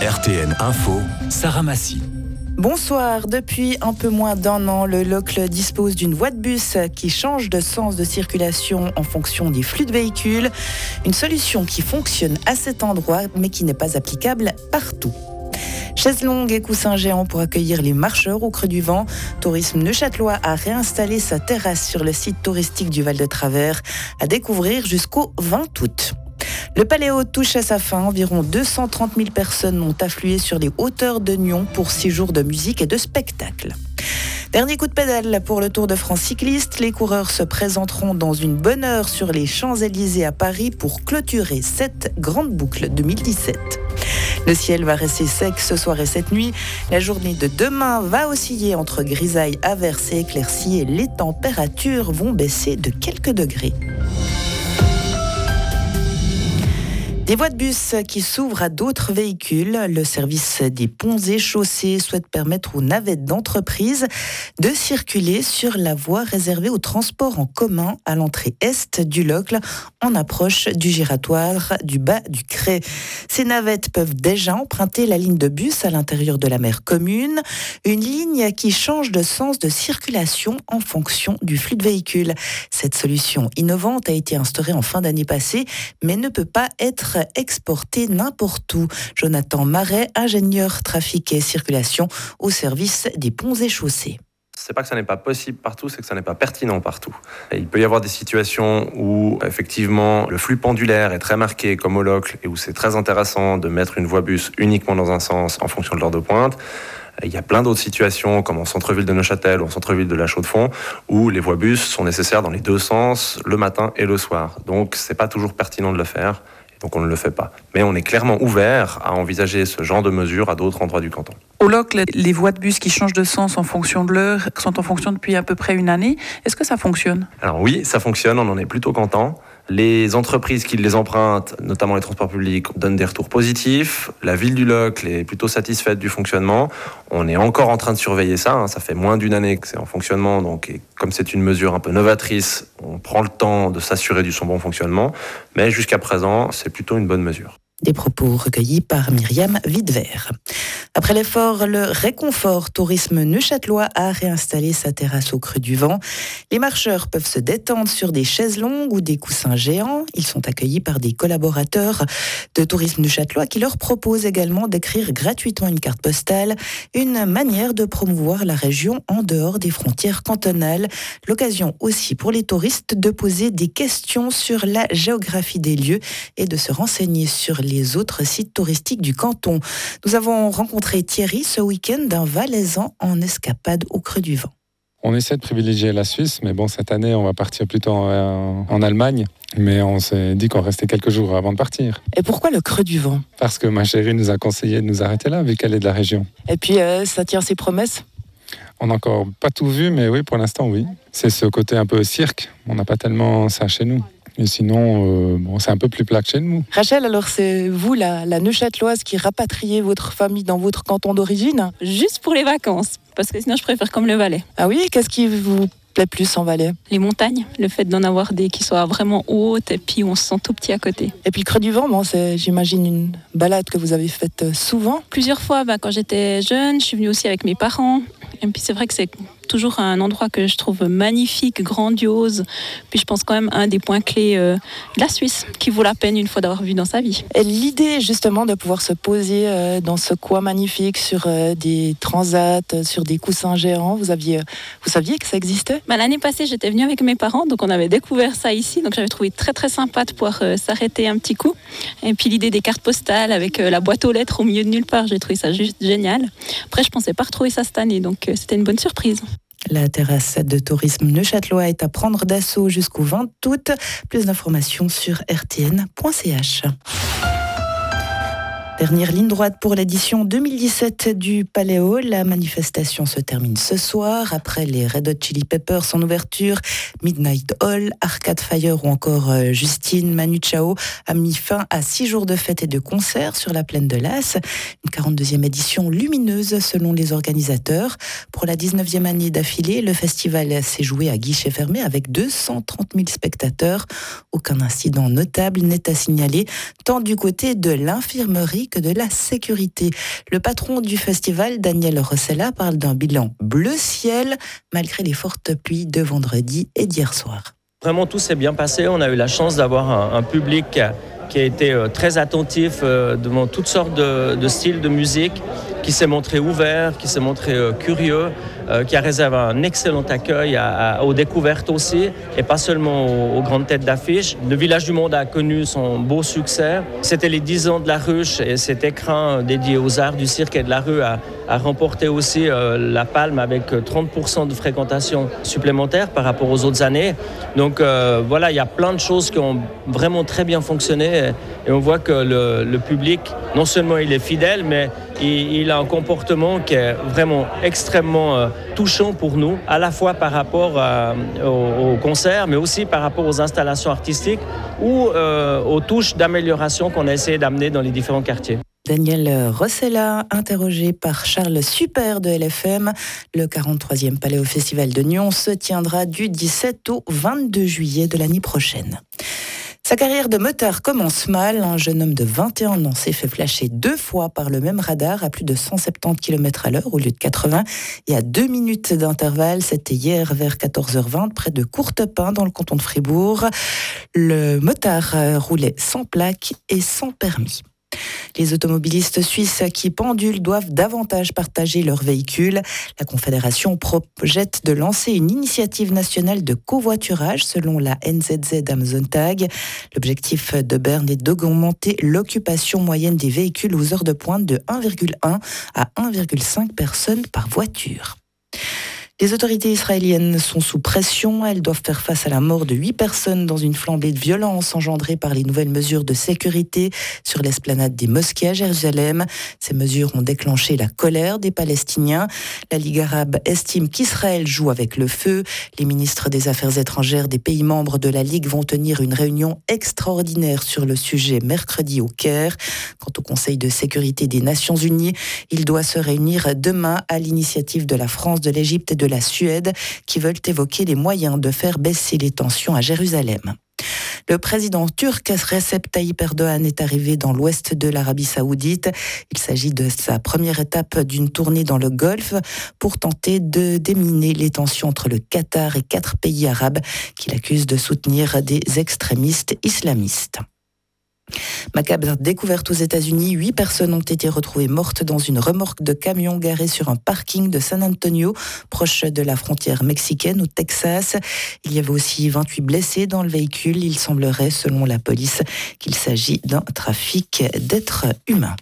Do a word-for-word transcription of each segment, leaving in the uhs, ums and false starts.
R T N Info, Sarah Massy. Bonsoir. Depuis un peu moins d'un an, le Locle dispose d'une voie de bus qui change de sens de circulation en fonction des flux de véhicules. Une solution qui fonctionne à cet endroit, mais qui n'est pas applicable partout. Chaises longues et coussins géants pour accueillir les marcheurs au creux du vent. Tourisme Neuchâtelois a réinstallé sa terrasse sur le site touristique du Val de Travers, à découvrir jusqu'au vingt août. Le Paléo touche à sa fin. Environ deux cent trente mille personnes ont afflué sur les hauteurs de Nyon pour six jours de musique et de spectacle. Dernier coup de pédale pour le Tour de France cycliste. Les coureurs se présenteront dans une bonne heure sur les Champs-Élysées à Paris pour clôturer cette grande boucle deux mille dix-sept. Le ciel va rester sec ce soir et cette nuit. La journée de demain va osciller entre grisailles, averses et éclaircies et les températures vont baisser de quelques degrés. Des voies de bus qui s'ouvrent à d'autres véhicules. Le service des ponts et chaussées souhaite permettre aux navettes d'entreprise de circuler sur la voie réservée au transport en commun à l'entrée est du Locle, en approche du giratoire du bas du Cré. Ces navettes peuvent déjà emprunter la ligne de bus à l'intérieur de la mer commune, une ligne qui change de sens de circulation en fonction du flux de véhicules. Cette solution innovante a été instaurée en fin d'année passée, mais ne peut pas être exporté n'importe où. Jonathan Marais, ingénieur trafic et circulation au service des ponts et chaussées. C'est pas que ça n'est pas possible partout, c'est que ça n'est pas pertinent partout. Et il peut y avoir des situations où, effectivement, le flux pendulaire est très marqué, comme au Locle, et où c'est très intéressant de mettre une voie bus uniquement dans un sens en fonction de l'heure de pointe. Il y a plein d'autres situations, comme en centre-ville de Neuchâtel ou en centre-ville de La Chaux-de-Fonds, où les voies bus sont nécessaires dans les deux sens, le matin et le soir. Donc, c'est pas toujours pertinent de le faire. Donc on ne le fait pas. Mais on est clairement ouvert à envisager ce genre de mesures à d'autres endroits du canton. Au Locle, les voies de bus qui changent de sens en fonction de l'heure sont en fonction depuis à peu près une année. Est-ce que ça fonctionne ? Alors oui, ça fonctionne, on en est plutôt content. Les entreprises qui les empruntent, notamment les transports publics, donnent des retours positifs. La ville du Locle est plutôt satisfaite du fonctionnement. On est encore en train de surveiller ça. Hein. Ça fait moins d'une année que c'est en fonctionnement. Donc, et comme c'est une mesure un peu novatrice, on prend le temps de s'assurer du son bon fonctionnement. Mais jusqu'à présent, c'est plutôt une bonne mesure. Des propos recueillis par Myriam Videvert. Après l'effort, le Réconfort Tourisme Neuchâtelois a réinstallé sa terrasse au creux du vent. Les marcheurs peuvent se détendre sur des chaises longues ou des coussins géants. Ils sont accueillis par des collaborateurs de Tourisme Neuchâtelois qui leur proposent également d'écrire gratuitement une carte postale, une manière de promouvoir la région en dehors des frontières cantonales. L'occasion aussi pour les touristes de poser des questions sur la géographie des lieux et de se renseigner sur les autres sites touristiques du canton. Nous avons rencontré Thierry ce week-end d'un Valaisan en escapade au creux du vent. On essaie de privilégier la Suisse, mais bon, cette année, on va partir plutôt en, en Allemagne. Mais on s'est dit qu'on restait quelques jours avant de partir. Et pourquoi le creux du vent ? Parce que ma chérie nous a conseillé de nous arrêter là, vu qu'elle est de la région. Et puis, euh, ça tient ses promesses ? On n'a encore pas tout vu, mais oui, pour l'instant, oui. C'est ce côté un peu cirque. On n'a pas tellement ça chez nous. Et sinon, euh, bon, c'est un peu plus plat que chez nous. Rachel, alors c'est vous, la, la Neuchâteloise, qui rapatriez votre famille dans votre canton d'origine ? Juste pour les vacances, parce que sinon je préfère comme le Valais. Ah oui, qu'est-ce qui vous plaît plus en Valais ? Les montagnes, le fait d'en avoir des qui soient vraiment hautes et puis on se sent tout petit à côté. Et puis le creux du vent, bon, c'est, j'imagine, une balade que vous avez faite souvent ? Plusieurs fois, bah, quand j'étais jeune, je suis venue aussi avec mes parents. Et puis c'est vrai que c'est toujours un endroit que je trouve magnifique, grandiose. Puis je pense quand même un des points clés euh, de la Suisse, qui vaut la peine une fois d'avoir vu dans sa vie. Et l'idée justement de pouvoir se poser euh, dans ce coin magnifique sur euh, des transats, sur des coussins géants, vous, aviez, vous saviez que ça existait ? Bah, l'année passée, j'étais venue avec mes parents, donc on avait découvert ça ici. Donc j'avais trouvé très très sympa de pouvoir euh, s'arrêter un petit coup. Et puis l'idée des cartes postales avec euh, la boîte aux lettres au milieu de nulle part, j'ai trouvé ça juste génial. Après, je pensais pas retrouver ça cette année, donc euh, c'était une bonne surprise. La terrasse de tourisme Neuchâtelois est à prendre d'assaut jusqu'au vingt août. Plus d'informations sur r t n point c h. Dernière ligne droite pour l'édition deux mille dix-sept du Paléo. La manifestation se termine ce soir. Après les Red Hot Chili Peppers en ouverture, Midnight Hall, Arcade Fire ou encore Justine, Manu Chao a mis fin à six jours de fêtes et de concerts sur la plaine de Las. Une quarante-deuxième édition lumineuse selon les organisateurs. Pour la dix-neuvième année d'affilée, le festival s'est joué à guichet fermé avec deux cent trente mille spectateurs. Aucun incident notable n'est à signaler, tant du côté de l'infirmerie mairie que de la sécurité. Le patron du festival, Daniel Rossella, parle d'un bilan bleu ciel malgré les fortes pluies de vendredi et d'hier soir. Vraiment, tout s'est bien passé. On a eu la chance d'avoir un, un public qui a été très attentif devant toutes sortes de, de styles de musique, qui s'est montré ouvert, qui s'est montré curieux, qui a réservé un excellent accueil à, à, aux découvertes aussi, et pas seulement aux, aux grandes têtes d'affiche. Le Village du Monde a connu son beau succès. C'était les dix ans de la ruche, et cet écrin dédié aux arts du cirque et de la rue a, a remporté aussi euh, la palme avec trente pour cent de fréquentation supplémentaire par rapport aux autres années. Donc euh, voilà, il y a plein de choses qui ont vraiment très bien fonctionné, et, et on voit que le, le public, non seulement il est fidèle, mais il, il a un comportement qui est vraiment extrêmement euh, touchant pour nous, à la fois par rapport à, aux, aux concerts, mais aussi par rapport aux installations artistiques ou euh, aux touches d'amélioration qu'on a essayé d'amener dans les différents quartiers. Daniel Rossella, interrogé par Charles Super de L F M. Le quarante-troisième Paléo Festival de Nyon se tiendra du dix-sept au vingt-deux juillet de l'année prochaine. Sa carrière de motard commence mal. Un jeune homme de vingt et un ans s'est fait flasher deux fois par le même radar à plus de cent soixante-dix kilomètres à l'heure au lieu de quatre-vingts et à deux minutes d'intervalle. C'était hier vers quatorze heures vingt près de Courtepin dans le canton de Fribourg. Le motard roulait sans plaque et sans permis. Les automobilistes suisses qui pendulent doivent davantage partager leurs véhicules. La Confédération projette de lancer une initiative nationale de covoiturage selon la N Z Z Amazon Tag. L'objectif de Berne est d'augmenter l'occupation moyenne des véhicules aux heures de pointe de un virgule un à un virgule cinq personnes par voiture. Les autorités israéliennes sont sous pression. Elles doivent faire face à la mort de huit personnes dans une flambée de violence engendrée par les nouvelles mesures de sécurité sur l'esplanade des mosquées à Jérusalem. Ces mesures ont déclenché la colère des Palestiniens. La Ligue arabe estime qu'Israël joue avec le feu. Les ministres des Affaires étrangères des pays membres de la Ligue vont tenir une réunion extraordinaire sur le sujet mercredi au Caire. Quant au Conseil de sécurité des Nations Unies, il doit se réunir demain à l'initiative de la France, de l'Égypte et de la Suède qui veulent évoquer les moyens de faire baisser les tensions à Jérusalem. Le président turc Recep Tayyip Erdogan est arrivé dans l'ouest de l'Arabie Saoudite. Il s'agit de sa première étape d'une tournée dans le Golfe pour tenter de déminer les tensions entre le Qatar et quatre pays arabes qu'il accuse de soutenir des extrémistes islamistes. Macabre découverte aux États-Unis, huit personnes ont été retrouvées mortes dans une remorque de camion garée sur un parking de San Antonio, proche de la frontière mexicaine au Texas. Il y avait aussi vingt-huit blessés dans le véhicule. Il semblerait, selon la police, qu'il s'agit d'un trafic d'êtres humains.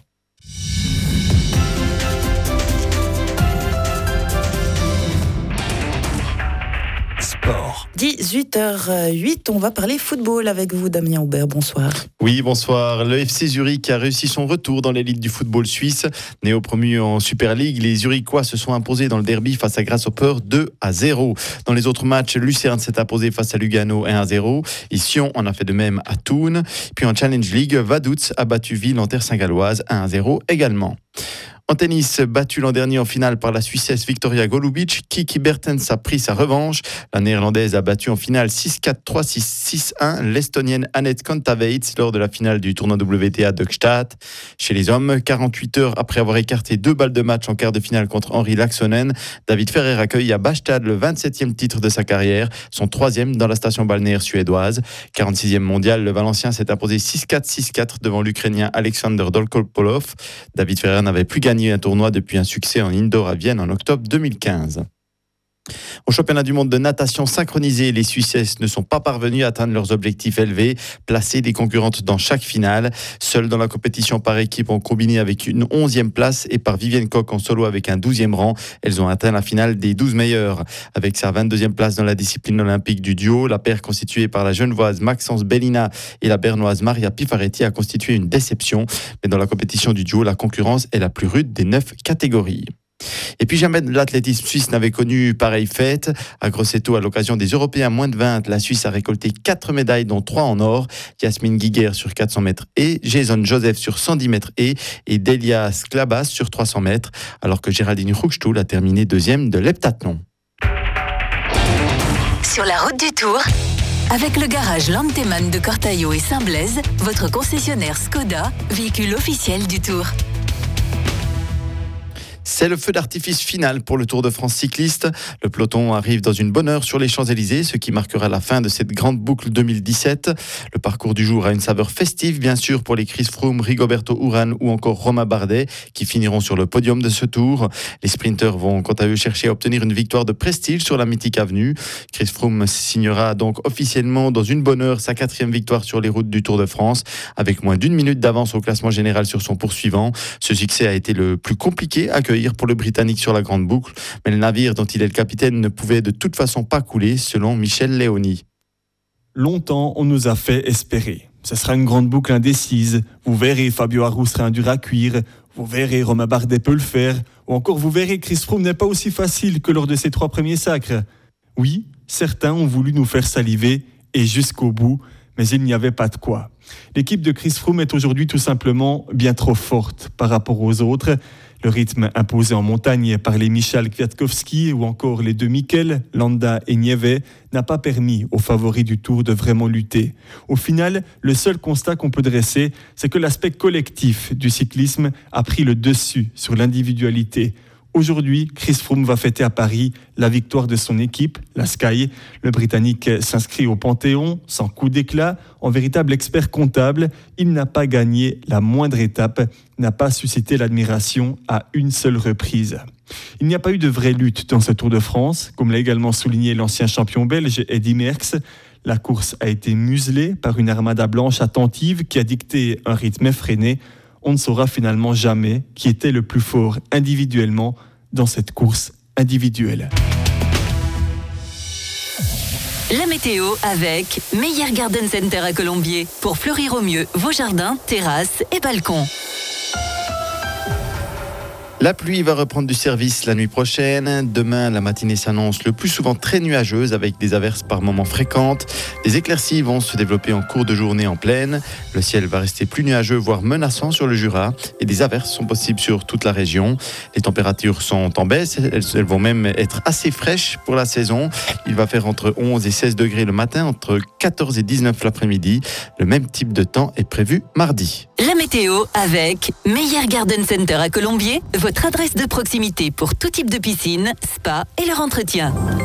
Sport. dix-huit heures huit, on va parler football avec vous, Damien Aubert. Bonsoir. Oui, bonsoir. Le F C Zurich a réussi son retour dans l'élite du football suisse. Néo-promu en Super League, les Zurichois se sont imposés dans le derby face à Grasshopper deux à zéro. Dans les autres matchs, Lucerne s'est imposé face à Lugano un à zéro. Et Sion en a fait de même à Thun. Puis en Challenge League, Vaduz a battu Ville en terre saint-galloise un à zéro également. En tennis, battu l'an dernier en finale par la Suissesse Victoria Golubic, Kiki Bertens a pris sa revanche. La Néerlandaise a battu en finale six quatre, trois six, six un l'Estonienne Annette Kontaveit lors de la finale du tournoi W T A de Gstaad. Chez les hommes, quarante-huit heures après avoir écarté deux balles de match en quart de finale contre Henri Laaksonen, David Ferrer accueille à Bastad le vingt-septième titre de sa carrière, son troisième dans la station balnéaire suédoise. quarante-sixième mondial, le Valencien s'est imposé six quatre, six quatre devant l'Ukrainien Alexander Dolgopolov. David Ferrer n'avait plus gagné un tournoi depuis un succès en indoor à Vienne en octobre deux mille quinze. Au championnat du monde de natation synchronisée, les Suissesses ne sont pas parvenues à atteindre leurs objectifs élevés, placer des concurrentes dans chaque finale. Seules dans la compétition par équipe en combiné avec une onzième place et par Vivienne Koch en solo avec un douzième rang, elles ont atteint la finale des douze meilleures. Avec sa vingt-deuxième place dans la discipline olympique du duo, la paire constituée par la Genevoise Maxence Bellina et la Bernoise Maria Pifaretti a constitué une déception. Mais dans la compétition du duo, la concurrence est la plus rude des neuf catégories. Et puis jamais l'athlétisme suisse n'avait connu pareille fête. À Grosseto, à l'occasion des Européens moins de vingt, la Suisse a récolté quatre médailles, dont trois en or. Yasmine Guiguer sur quatre cents mètres et Jason Joseph sur cent dix mètres et, et Delia Sklabas sur trois cents mètres, alors que Géraldine Ruchstuhl a terminé deuxième de l'heptathlon. Sur la route du Tour, Avec le garage Lanteman de Cortaillot et Saint-Blaise, votre concessionnaire Skoda, véhicule officiel du Tour. C'est le feu d'artifice final pour le Tour de France cycliste. Le peloton arrive dans une bonne heure sur les Champs-Élysées, ce qui marquera la fin de cette grande boucle deux mille dix-sept. Le parcours du jour a une saveur festive, bien sûr, pour les Chris Froome, Rigoberto Urán ou encore Romain Bardet, qui finiront sur le podium de ce Tour. Les sprinteurs vont quant à eux chercher à obtenir une victoire de prestige sur la mythique avenue. Chris Froome signera donc officiellement dans une bonne heure sa quatrième victoire sur les routes du Tour de France, avec moins d'une minute d'avance au classement général sur son poursuivant. Ce succès a été le plus compliqué à accueillir pour le Britannique sur la grande boucle, mais le navire dont il est le capitaine ne pouvait de toute façon pas couler, selon Michel Léoni. Longtemps, on nous a fait espérer. Ce sera une grande boucle indécise. Vous verrez, Fabio Aru sera un dur à cuire. Vous verrez, Romain Bardet peut le faire. Ou encore, vous verrez, Chris Froome n'est pas aussi facile que lors de ses trois premiers sacres. Oui, certains ont voulu nous faire saliver, et jusqu'au bout, mais il n'y avait pas de quoi. L'équipe de Chris Froome est aujourd'hui tout simplement bien trop forte par rapport aux autres. Le rythme imposé en montagne par les Michal Kwiatkowski ou encore les deux Mikel, Landa et Nieve, n'a pas permis aux favoris du Tour de vraiment lutter. Au final, le seul constat qu'on peut dresser, c'est que l'aspect collectif du cyclisme a pris le dessus sur l'individualité. Aujourd'hui, Chris Froome va fêter à Paris la victoire de son équipe, la Sky. Le Britannique s'inscrit au Panthéon, sans coup d'éclat, en véritable expert comptable. Il n'a pas gagné la moindre étape, n'a pas suscité l'admiration à une seule reprise. Il n'y a pas eu de vraie lutte dans ce Tour de France, comme l'a également souligné l'ancien champion belge Eddy Merckx. La course a été muselée par une armada blanche attentive qui a dicté un rythme effréné. On ne saura finalement jamais qui était le plus fort individuellement dans cette course individuelle. La météo avec Meyer Garden Center à Colombier pour fleurir au mieux vos jardins, terrasses et balcons. La pluie va reprendre du service la nuit prochaine. Demain, la matinée s'annonce le plus souvent très nuageuse avec des averses par moments fréquentes. Des éclaircies vont se développer en cours de journée en plaine. Le ciel va rester plus nuageux, voire menaçant sur le Jura. Et des averses sont possibles sur toute la région. Les températures sont en baisse. Elles vont même être assez fraîches pour la saison. Il va faire entre onze et seize degrés le matin, entre quatorze et dix-neuf l'après-midi. Le même type de temps est prévu mardi. La météo avec Meyer Garden Center à Colombier, votre adresse de proximité pour tout type de piscine, spa et leur entretien.